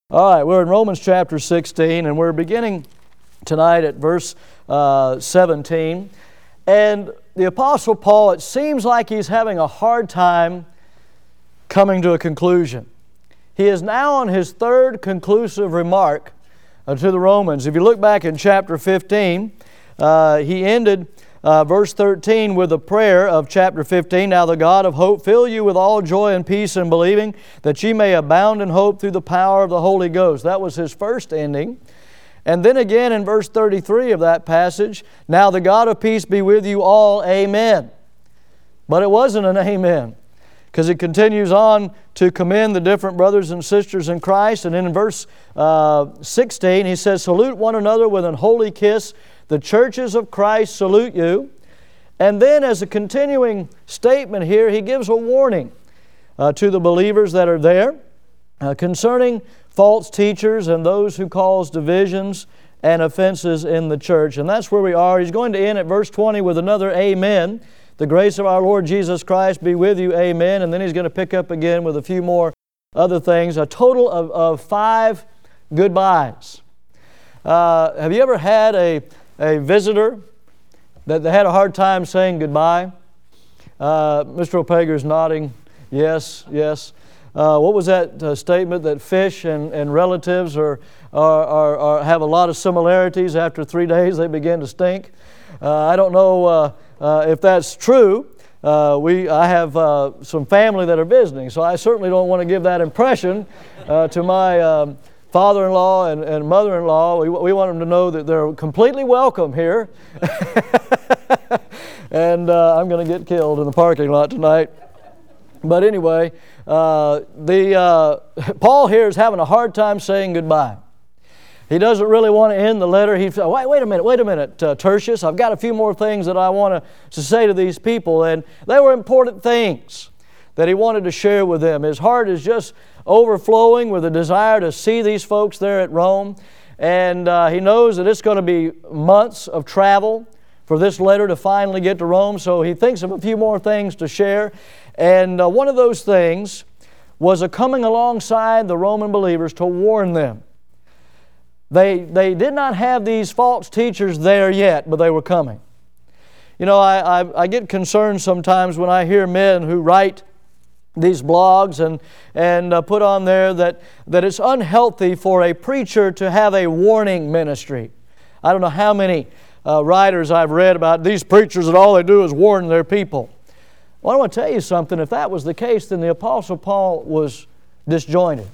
All right, we're in Romans chapter 16, and we're beginning tonight at verse 17. And the Apostle Paul, it seems like he's having a hard time coming to a conclusion. He is now on his third conclusive remark to the Romans. If you look back in chapter 15, he ended verse 13 with a prayer of chapter 15. Now the God of hope fill you with all joy and peace in believing, that ye may abound in hope through the power of the Holy Ghost. That was his first ending. And then again in verse 33 of that passage, now the God of peace be with you all, amen. But it wasn't an amen, because it continues on to commend the different brothers and sisters in Christ. And then in verse 16 he says, salute one another with an holy kiss. The churches of Christ salute you. And then as a continuing statement here, he gives a warning to the believers that are there concerning false teachers and those who cause divisions and offenses in the church. And that's where we are. He's going to end at verse 20 with another amen. The grace of our Lord Jesus Christ be with you, amen. And then he's going to pick up again with a few more other things. A total of 5 goodbyes. Have you ever had a visitor that they had a hard time saying goodbye? Mr. Opager's nodding. Yes, yes. What was that statement that fish and relatives have a lot of similarities? After 3 days they begin to stink. I don't know if that's true. I have some family that are visiting, so I certainly don't want to give that impression to my father-in-law and mother-in-law. We want them to know that they're completely welcome here. And I'm going to get killed in the parking lot tonight. But anyway, Paul here is having a hard time saying goodbye. He doesn't really want to end the letter. He said, wait a minute, Tertius. I've got a few more things that I want to say to these people. And they were important things that he wanted to share with them. His heart is just overflowing with a desire to see these folks there at Rome. And he knows that it's going to be months of travel for this letter to finally get to Rome. So he thinks of a few more things to share. And one of those things was a coming alongside the Roman believers to warn them. They did not have these false teachers there yet, but they were coming. You know, I get concerned sometimes when I hear men who write these blogs and put on there that it's unhealthy for a preacher to have a warning ministry. I don't know how many writers I've read about these preachers that all they do is warn their people. Well, I want to tell you something. If that was the case, then the Apostle Paul was disjointed.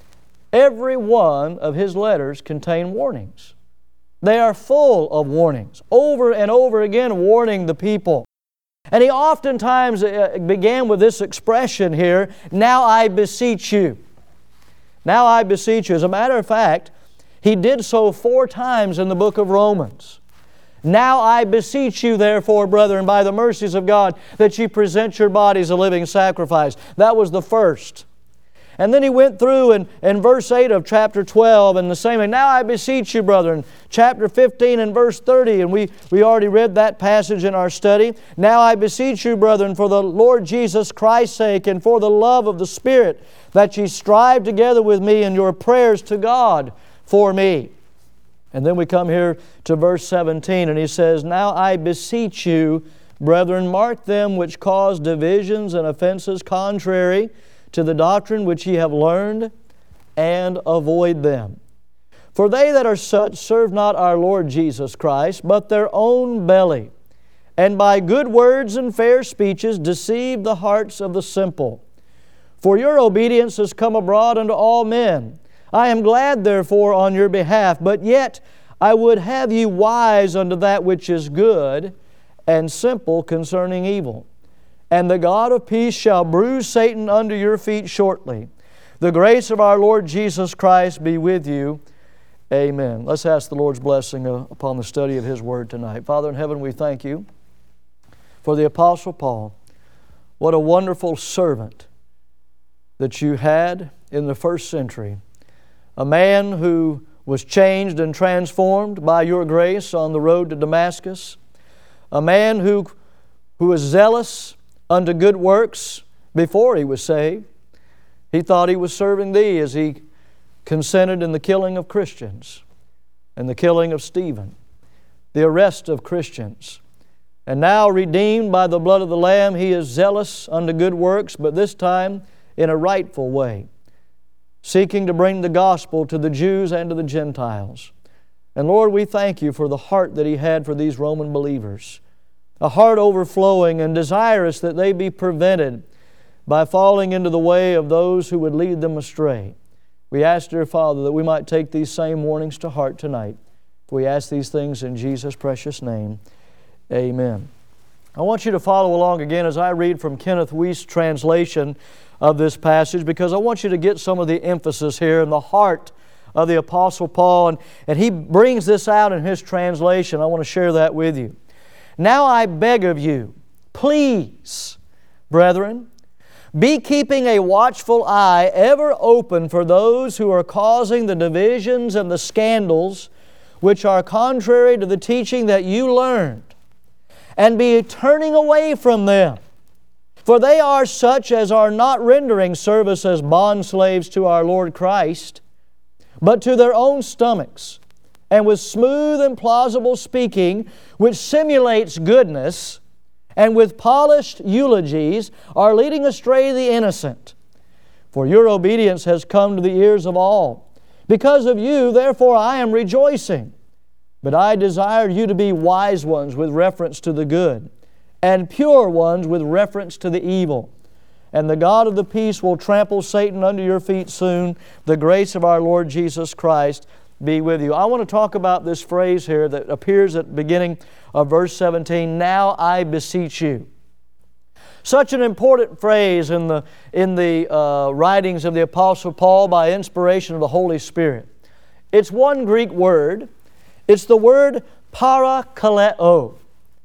Every one of his letters contain warnings. They are full of warnings, over and over again warning the people. And he oftentimes began with this expression here, now I beseech you. Now I beseech you. As a matter of fact, he did so 4 times in the book of Romans. Now I beseech you, therefore, brethren, by the mercies of God, that ye present your bodies a living sacrifice. That was the first. And then he went through in verse 8 of chapter 12 and the same thing. Now I beseech you, brethren. Chapter 15 and verse 30, and we already read that passage in our study. Now I beseech you, brethren, for the Lord Jesus Christ's sake and for the love of the Spirit, that ye strive together with me in your prayers to God for me. And then we come here to verse 17, and he says, now I beseech you, brethren, mark them which cause divisions and offenses contrary to the doctrine which ye have learned, and avoid them. For they that are such serve not our Lord Jesus Christ, but their own belly, and by good words and fair speeches deceive the hearts of the simple. For your obedience has come abroad unto all men. I am glad therefore on your behalf, but yet I would have you wise unto that which is good, and simple concerning evil. And the God of peace shall bruise Satan under your feet shortly. The grace of our Lord Jesus Christ be with you. Amen. Let's ask the Lord's blessing upon the study of His Word tonight. Father in heaven, we thank you for the Apostle Paul. What a wonderful servant that you had in the first century. A man who was changed and transformed by your grace on the road to Damascus. A man who was zealous unto good works before he was saved. He thought he was serving Thee as he consented in the killing of Christians and the killing of Stephen, the arrest of Christians. And now, redeemed by the blood of the Lamb, He is zealous unto good works, but this time in a rightful way, seeking to bring the gospel to the Jews and to the Gentiles. And Lord, we thank You for the heart that He had for these Roman believers, a heart overflowing and desirous that they be prevented by falling into the way of those who would lead them astray. We ask, dear Father, that we might take these same warnings to heart tonight. We ask these things in Jesus' precious name. Amen. I want you to follow along again as I read from Kenneth Wuest's translation of this passage, because I want you to get some of the emphasis here in the heart of the Apostle Paul. And he brings this out in his translation. I want to share that with you. Now I beg of you, please, brethren, be keeping a watchful eye ever open for those who are causing the divisions and the scandals which are contrary to the teaching that you learned, and be turning away from them. For they are such as are not rendering service as bondslaves to our Lord Christ, but to their own stomachs, and with smooth and plausible speaking, which simulates goodness, and with polished eulogies are leading astray the innocent. For your obedience has come to the ears of all. Because of you, therefore, I am rejoicing. But I desire you to be wise ones with reference to the good, and pure ones with reference to the evil. And the God of the peace will trample Satan under your feet soon. The grace of our Lord Jesus Christ be with you. I want to talk about this phrase here that appears at the beginning of verse 17, now I beseech you. Such an important phrase in the writings of the Apostle Paul by inspiration of the Holy Spirit. It's one Greek word. It's the word parakaleo.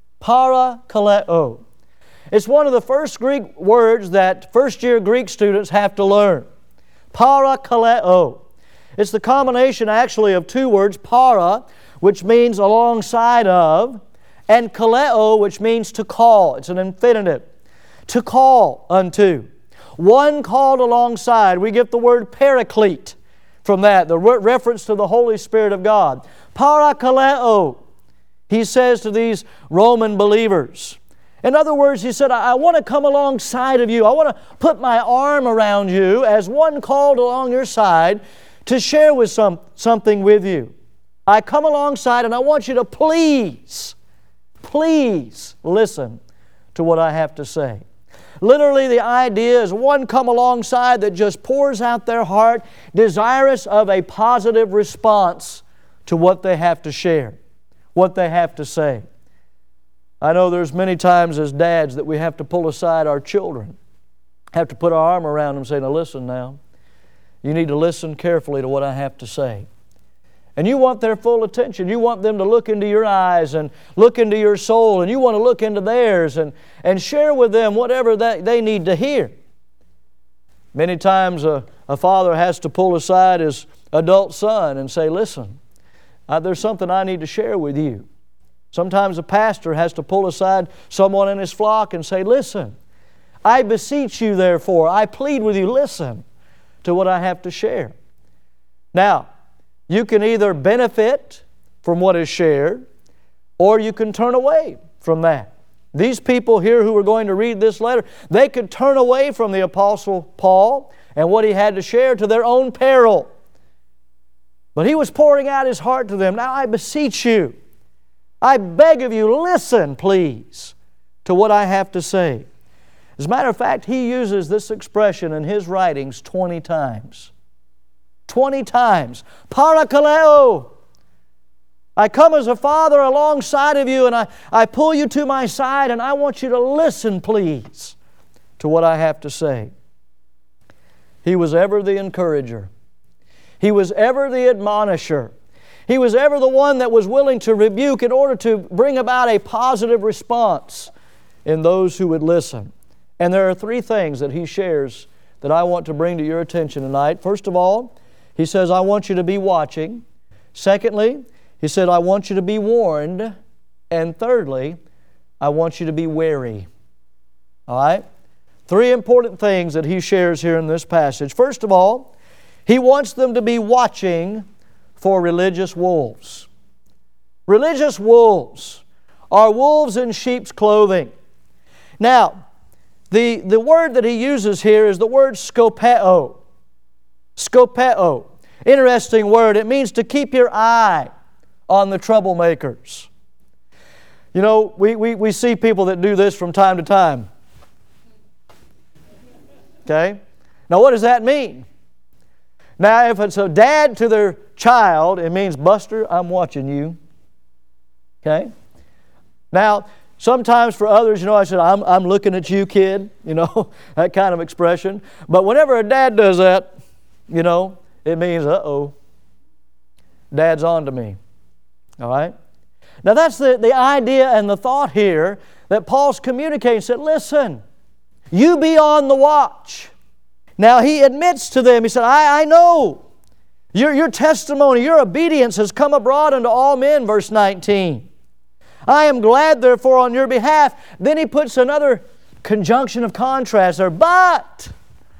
Parakaleo. It's one of the first Greek words that first-year Greek students have to learn. Parakaleo. It's the combination actually of two words, para, which means alongside of, and kaleo, which means to call. It's an infinitive. To call unto. One called alongside. We get the word paraclete from that, the reference to the Holy Spirit of God. Parakaleo, he says to these Roman believers. In other words, he said, I want to come alongside of you. I want to put my arm around you as one called along your side to share with something with you. I come alongside and I want you to please listen to what I have to say. Literally, the idea is one come alongside that just pours out their heart, desirous of a positive response to what they have to share, what they have to say. I know there's many times as dads that we have to pull aside our children, have to put our arm around them and say, now listen now, you need to listen carefully to what I have to say. And you want their full attention. You want them to look into your eyes and look into your soul, and you want to look into theirs and share with them whatever they need to hear. Many times a father has to pull aside his adult son and say, listen, there's something I need to share with you. Sometimes a pastor has to pull aside someone in his flock and say, listen, I beseech you therefore, I plead with you, listen to what I have to share. Now, you can either benefit from what is shared, or you can turn away from that. These people here who are going to read this letter, they could turn away from the Apostle Paul and what he had to share to their own peril. But he was pouring out his heart to them. Now I beseech you, I beg of you, listen, please, to what I have to say. As a matter of fact, he uses this expression in his writings 20 times. 20 times. Parakaleo. I come as a father alongside of you and I pull you to my side and I want you to listen, please, to what I have to say. He was ever the encourager. He was ever the admonisher. He was ever the one that was willing to rebuke in order to bring about a positive response in those who would listen. And there are three things that he shares that I want to bring to your attention tonight. First of all, he says, I want you to be watching. Secondly, he said, I want you to be warned. And thirdly, I want you to be wary. All right? Three important things that he shares here in this passage. First of all, He wants them to be watching for religious wolves. Religious wolves are wolves in sheep's clothing. Now, the word that he uses here is the word skopeo. Skopeo. Interesting word. It means to keep your eye on the troublemakers. You know, we see people that do this from time to time. Okay? Now, what does that mean? Now, if it's a dad to their child, it means, Buster, I'm watching you. Okay? Now, sometimes for others, you know, I said, I'm looking at you, kid. You know, that kind of expression. But whenever a dad does that, you know, it means, uh-oh, Dad's on to me. All right? Now, that's the idea and the thought here that Paul's communicating. He said, listen, you be on the watch. Now, he admits to them, he said, I know. Your testimony, your obedience has come abroad unto all men, verse 19. I am glad, therefore, on your behalf. Then he puts another conjunction of contrast there. But,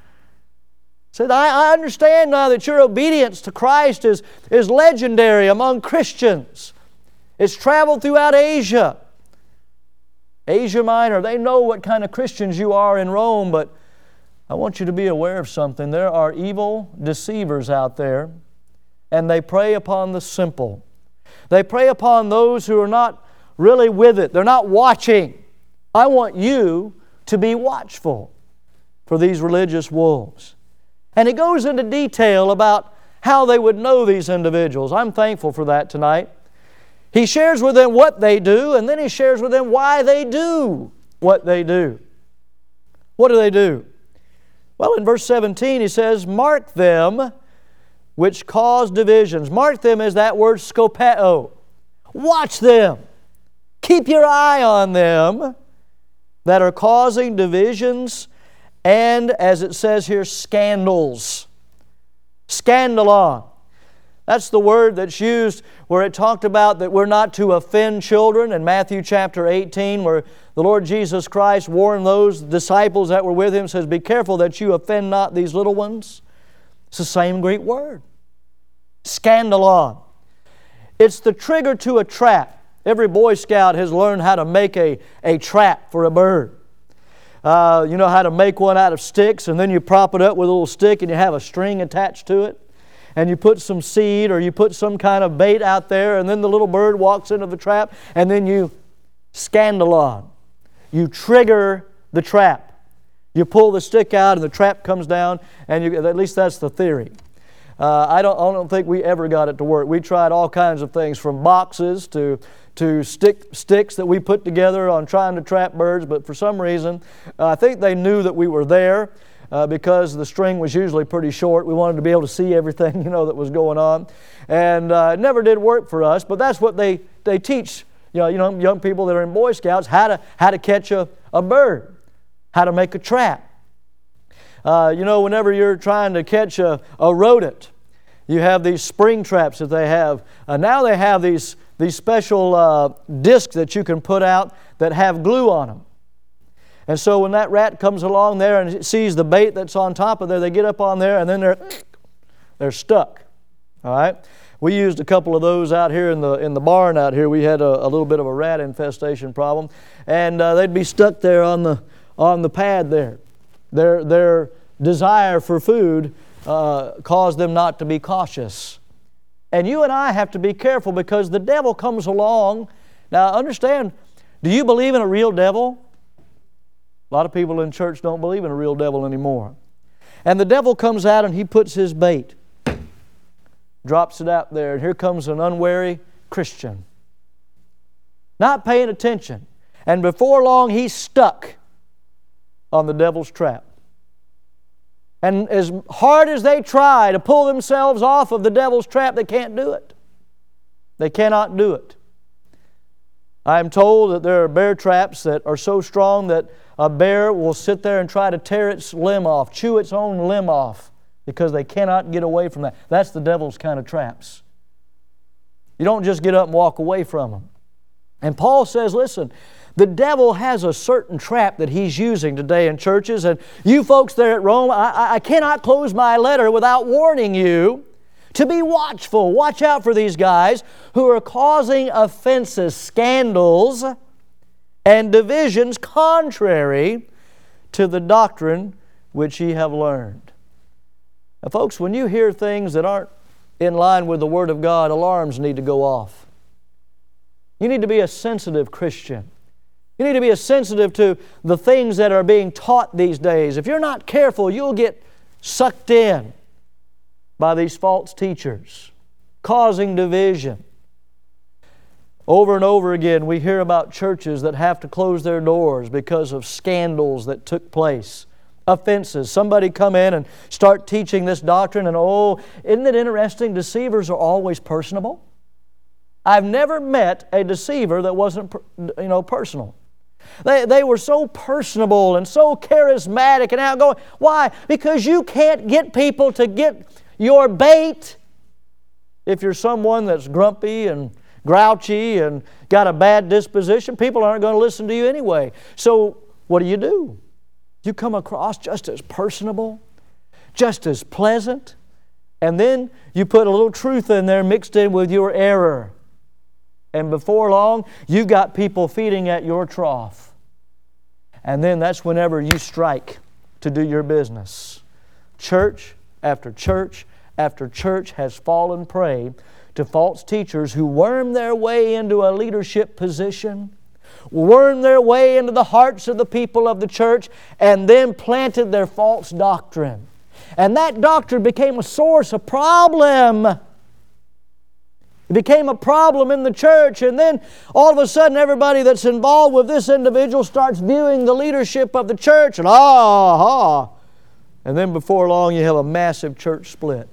said, I understand now that your obedience to Christ is legendary among Christians. It's traveled throughout Asia. Asia Minor, they know what kind of Christians you are in Rome, but I want you to be aware of something. There are evil deceivers out there, and they prey upon the simple. They prey upon those who are not really with it. They're not watching. I want you to be watchful for these religious wolves. And it goes into detail about how they would know these individuals. I'm thankful for that tonight. He shares with them what they do, and then he shares with them why they do what they do. What do they do? Well, in verse 17 he says, mark them which cause divisions. Mark them is that word skopeo. Watch them. Keep your eye on them that are causing divisions and, as it says here, scandals. Scandalon. That's the word that's used where it talked about that we're not to offend children in Matthew chapter 18, where the Lord Jesus Christ warned those disciples that were with Him, says, be careful that you offend not these little ones. It's the same Greek word. Scandalon. It's the trigger to a trap. Every Boy Scout has learned how to make a trap for a bird. You know how to make one out of sticks, and then you prop it up with a little stick and you have a string attached to it. And you put some seed or you put some kind of bait out there, and then the little bird walks into the trap, and then you scandalon. You trigger the trap. You pull the stick out and the trap comes down, and at least that's the theory. I don't think we ever got it to work. We tried all kinds of things, from boxes to sticks that we put together on trying to trap birds, but for some reason, I think they knew that we were there. Because the string was usually pretty short. We wanted to be able to see everything, you know, that was going on. And it never did work for us, but that's what they teach, you know, young people that are in Boy Scouts, how to catch a bird, how to make a trap. You know, whenever you're trying to catch a rodent, you have these spring traps that they have. Now they have these special discs that you can put out that have glue on them. And so when that rat comes along there and it sees the bait that's on top of there, they get up on there and then they're stuck. All right? We used a couple of those out here in the barn out here. We had a little bit of a rat infestation problem, and they'd be stuck there on the pad there. Their desire for food caused them not to be cautious. And you and I have to be careful because the devil comes along. Now understand, do you believe in a real devil? A lot of people in church don't believe in a real devil anymore. And the devil comes out and he puts his bait, drops it out there, and here comes an unwary Christian, not paying attention. And before long, he's stuck on the devil's trap. And as hard as they try to pull themselves off of the devil's trap, they can't do it. They cannot do it. I am told that there are bear traps that are so strong that a bear will sit there and try to tear its limb off, chew its own limb off, because they cannot get away from that. That's the devil's kind of traps. You don't just get up and walk away from them. And Paul says, listen, The devil has a certain trap that he's using today in churches. And you folks there at Rome, I cannot close my letter without warning you to be watchful. Watch out for these guys who are causing offenses, scandals, and divisions contrary to the doctrine which ye have learned. Now, folks, when you hear things that aren't in line with the Word of God, alarms need to go off. You need to be a sensitive Christian. You need to be sensitive to the things that are being taught these days. If you're not careful, you'll get sucked in by these false teachers, causing division. Over and over again, we hear about churches that have to close their doors because of scandals that took place, offenses. Somebody come in and start teaching this doctrine, and oh, isn't it interesting? Deceivers are always personable. I've never met a deceiver that wasn't, personal. They were so personable and so charismatic and outgoing. Why? Because you can't get people to get your bait if you're someone that's grumpy and grouchy and got a bad disposition. People aren't going to listen to you anyway. So what do? You come across just as personable, just as pleasant, and then you put a little truth in there mixed in with your error. And before long, you got people feeding at your trough. And then that's whenever you strike to do your business. Church after church after church has fallen prey to false teachers who worm their way into a leadership position, worm their way into the hearts of the people of the church, and then planted their false doctrine. And that doctrine became a source of problem. It became a problem in the church, and then all of a sudden everybody that's involved with this individual starts viewing the leadership of the church, and and then before long you have a massive church split.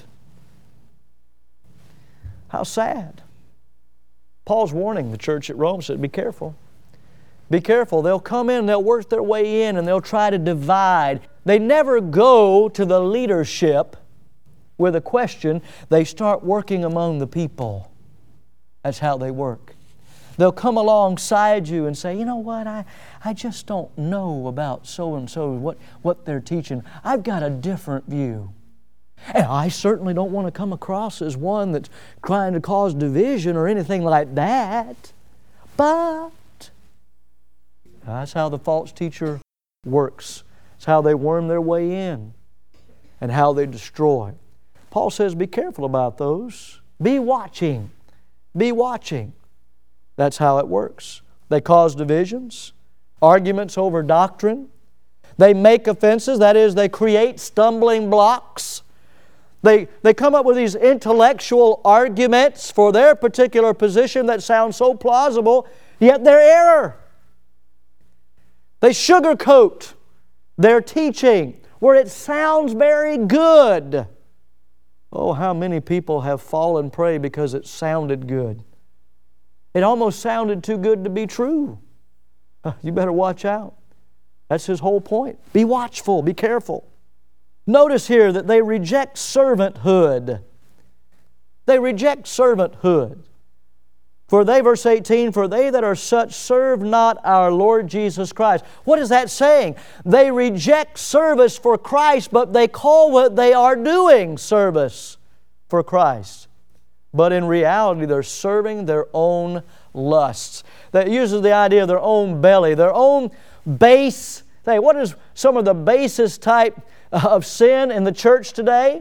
How sad. Paul's warning the church at Rome, said, be careful. Be careful. They'll come in, they'll work their way in, and they'll try to divide. They never go to the leadership with a question. They start working among the people. That's how they work. They'll come alongside you and say, you know what, I just don't know about so-and-so, what they're teaching. I've got a different view. And I certainly don't want to come across as one that's trying to cause division or anything like that. But that's how the false teacher works. It's how they worm their way in and how they destroy. Paul says, be careful about those. Be watching. Be watching. That's how it works. They cause divisions, arguments over doctrine. They make offenses, that is, they create stumbling blocks. They come up with these intellectual arguments for their particular position that sound so plausible, yet they're error. They sugarcoat their teaching where it sounds very good. Oh, how many people have fallen prey because it sounded good. It almost sounded too good to be true. You better watch out. That's his whole point. Be watchful, be careful. Notice here that they reject servanthood. They reject servanthood. For they, verse 18, for they that are such serve not our Lord Jesus Christ. What is that saying? They reject service for Christ, but they call what they are doing service for Christ. But in reality, they're serving their own lusts. That uses the idea of their own belly, their own base thing. What is some of the basest type of sin in the church today?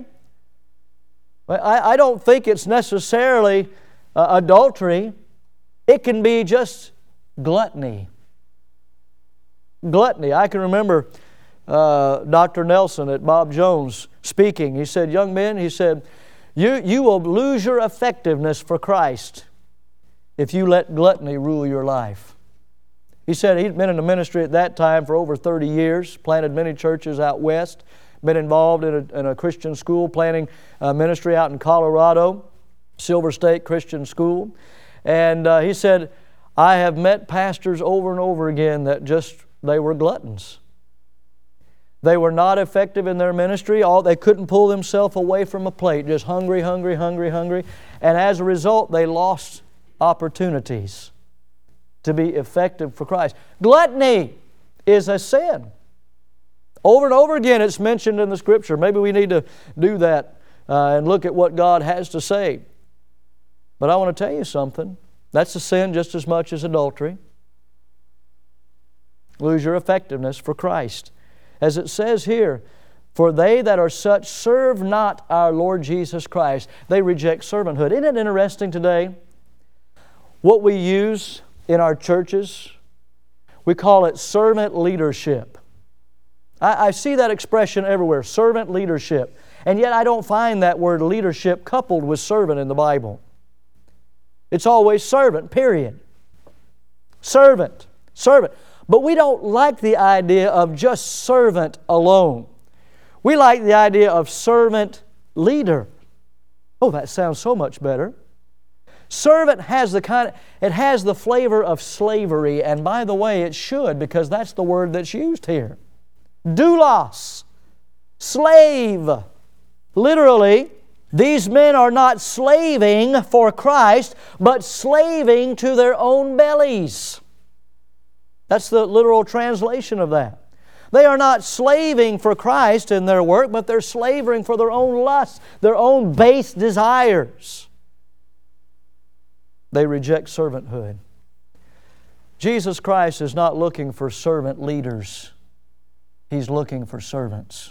I don't think it's necessarily adultery. It can be just gluttony. Gluttony. I can remember Dr. Nelson at Bob Jones speaking. He said, young men, he said, you will lose your effectiveness for Christ if you let gluttony rule your life. He said he'd been in the ministry at that time for over 30 years, planted many churches out west, been involved in a Christian school, planting ministry out in Colorado, Silver State Christian School. And he said, I have met pastors over and over again that they were gluttons. They were not effective in their ministry. They couldn't pull themselves away from a plate, just hungry, hungry, hungry, hungry. And as a result, they lost opportunities to be effective for Christ. Gluttony is a sin. Over and over again it's mentioned in the Scripture. Maybe we need to do that and look at what God has to say. But I want to tell you something. That's a sin just as much as adultery. Lose your effectiveness for Christ. As it says here, for they that are such serve not our Lord Jesus Christ. They reject servanthood. Isn't it interesting today? What we use in our churches, we call it servant leadership. I see that expression everywhere, servant leadership. And yet I don't find that word leadership coupled with servant in the Bible. It's always servant, period. Servant, servant. But we don't like the idea of just servant alone. We like the idea of servant leader. Oh, that sounds so much better. Servant has it has the flavor of slavery, and by the way, it should, because that's the word that's used here. Doulos, slave. Literally, these men are not slaving for Christ, but slaving to their own bellies. That's the literal translation of that. They are not slaving for Christ in their work, but they're slaving for their own lusts, their own base desires. They reject servanthood. Jesus Christ is not looking for servant leaders. He's looking for servants.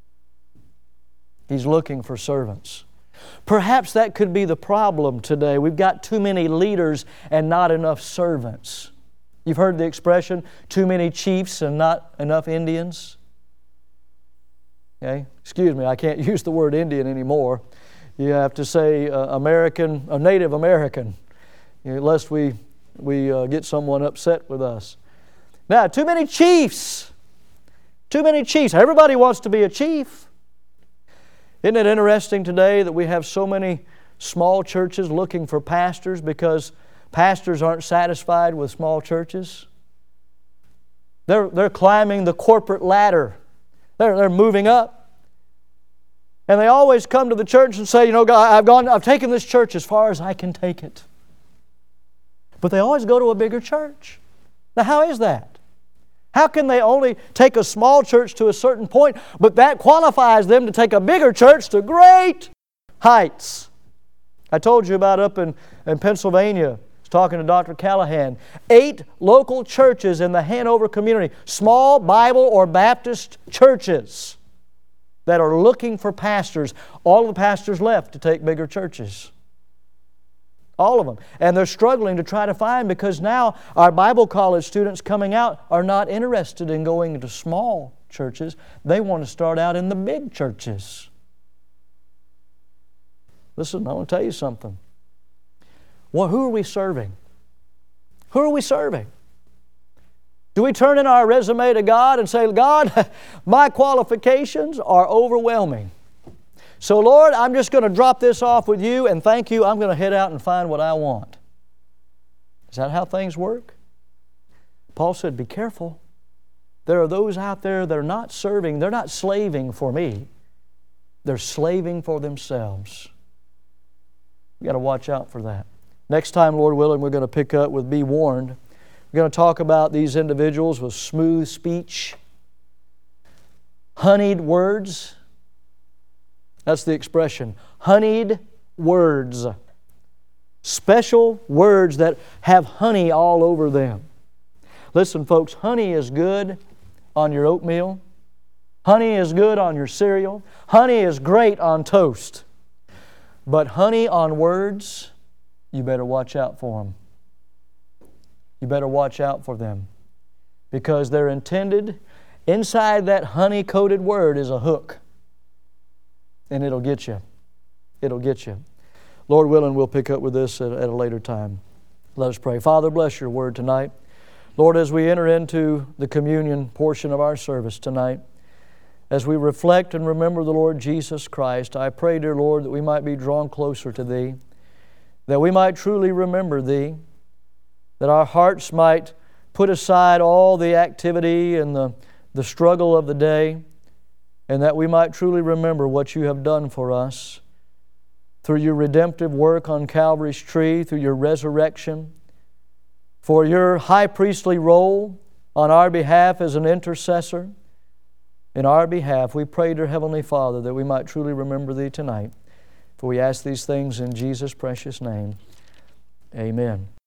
He's looking for servants. Perhaps that could be the problem today. We've got too many leaders and not enough servants. You've heard the expression, too many chiefs and not enough Indians. Okay? Excuse me, I can't use the word Indian anymore. You have to say American, or Native American, lest we get someone upset with us. Now, too many chiefs. Too many chiefs. Everybody wants to be a chief. Isn't it interesting today that we have so many small churches looking for pastors because pastors aren't satisfied with small churches? They're climbing the corporate ladder. They're moving up. And they always come to the church and say, God, I've taken this church as far as I can take it. But they always go to a bigger church. Now, how is that? How can they only take a small church to a certain point, but that qualifies them to take a bigger church to great heights? I told you about up in Pennsylvania. I was talking to Dr. Callahan. 8 local churches in the Hanover community, small Bible or Baptist churches that are looking for pastors. All the pastors left to take bigger churches. All of them. And they're struggling to try to find, because now our Bible college students coming out are not interested in going to small churches. They want to start out in the big churches. Listen, I want to tell you something. Well, who are we serving? Who are we serving? Do we turn in our resume to God and say, God, my qualifications are overwhelming. So, Lord, I'm just going to drop this off with You and thank You. I'm going to head out and find what I want. Is that how things work? Paul said, be careful. There are those out there that are not serving. They're not slaving for Me. They're slaving for themselves. We've got to watch out for that. Next time, Lord willing, we're going to pick up with be warned. We're going to talk about these individuals with smooth speech, honeyed words. That's the expression, honeyed words. Special words that have honey all over them. Listen, folks, honey is good on your oatmeal. Honey is good on your cereal. Honey is great on toast. But honey on words, you better watch out for them. You better watch out for them. Because they're intended, inside that honey-coated word is a hook. And it'll get you. It'll get you. Lord willing, we'll pick up with this at a later time. Let us pray. Father, bless Your word tonight. Lord, as we enter into the communion portion of our service tonight, as we reflect and remember the Lord Jesus Christ, I pray, dear Lord, that we might be drawn closer to Thee, that we might truly remember Thee, that our hearts might put aside all the activity and the struggle of the day, and that we might truly remember what You have done for us through Your redemptive work on Calvary's tree, through Your resurrection, for your high priestly role on our behalf as an intercessor in our behalf. We pray, dear Heavenly Father, that we might truly remember Thee tonight. For we ask these things in Jesus' precious name. Amen.